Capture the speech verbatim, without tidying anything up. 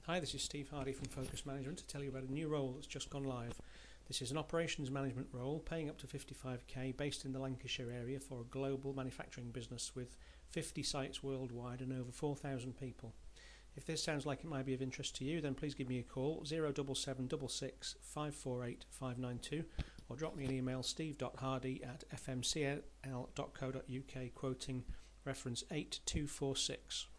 Hi, this is Steve Hardy from Focus Management to tell you about a new role that's just gone live. This is an operations management role paying up to fifty-five K, based in the Lancashire area for a global manufacturing business with fifty sites worldwide and over four thousand people. If this sounds like it might be of interest to you, then please give me a call zero seven seven six six five four eight five nine two or drop me an email steve dot hardy at f m c l dot co dot u k quoting reference eight two four six.